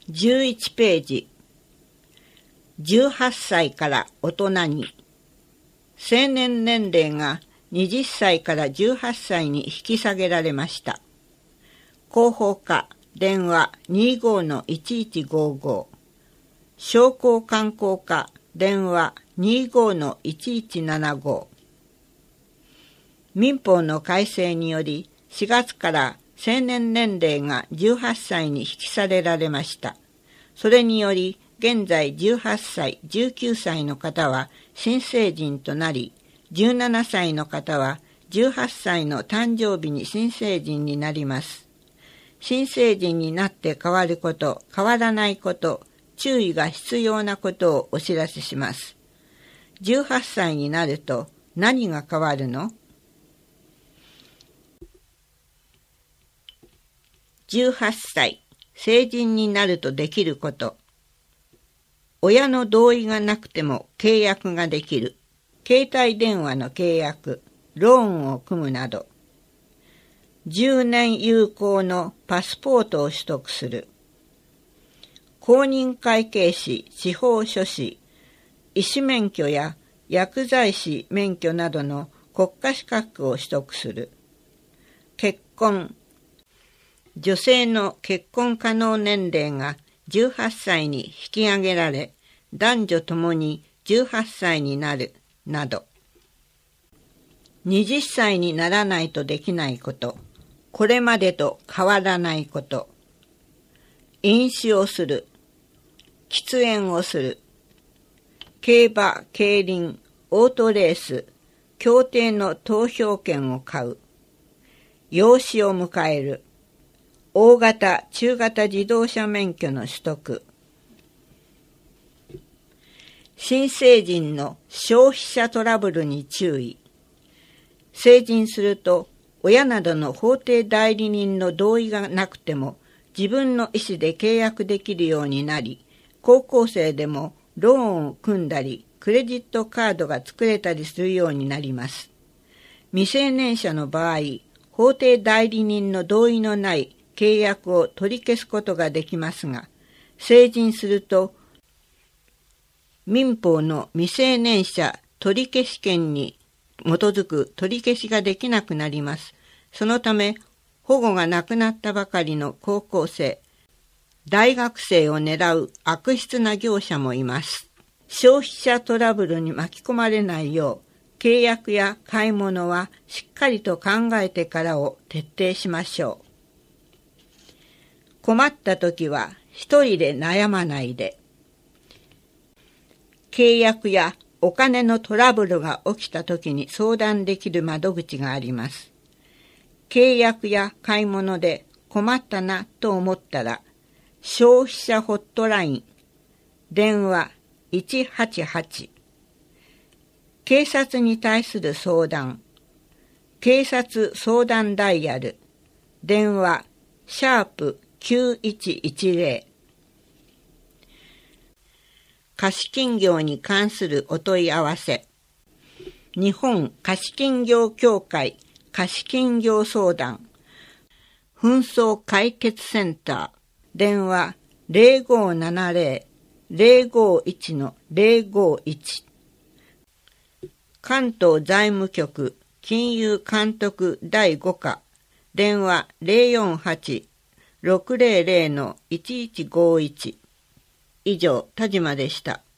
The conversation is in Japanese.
11ページ。18歳から大人に。成年年齢が20歳から18歳に引き下げられました。広報課電話 25-1155。商工観光課電話 25-1175。民法の改正により4月から成年年齢が18歳に引き下げられました。それにより現在18歳、19歳の方は新成人となり、17歳の方は18歳の誕生日に新成人になります。新成人になって変わること、変わらないこと、注意が必要なことをお知らせします。18歳になると何が変わるの？18歳、成人になるとできること。親の同意がなくても契約ができる。携帯電話の契約、ローンを組むなど。10年有効のパスポートを取得する。公認会計士、司法書士、医師免許や薬剤師免許などの国家資格を取得する。結婚。女性の結婚可能年齢が18歳に引き上げられ、男女ともに18歳になるなど。20歳にならないとできないこと、これまでと変わらないこと。飲酒をする、喫煙をする、競馬、競輪、オートレース、競艇の投票権を買う、養子を迎える、大型・中型自動車免許の取得。新成人の消費者トラブルに注意。成人すると、親などの法定代理人の同意がなくても、自分の意思で契約できるようになり、高校生でもローンを組んだり、クレジットカードが作れたりするようになります。未成年者の場合、法定代理人の同意のない契約を取り消すことができますが、成人すると民法の未成年者取消権に基づく取り消しができなくなります。そのため、保護がなくなったばかりの高校生、大学生を狙う悪質な業者もいます。消費者トラブルに巻き込まれないよう、契約や買い物はしっかりと考えてからを徹底しましょう。困ったときは一人で悩まないで。契約やお金のトラブルが起きたときに相談できる窓口があります。契約や買い物で困ったなと思ったら、消費者ホットライン、電話188、警察に対する相談、警察相談ダイヤル、電話#9110、貸金業に関するお問い合わせ、日本貸金業協会貸金業相談、紛争解決センター、電話0570-051-051、関東財務局金融監督第5課、電話048-600-1151。以上、田島でした。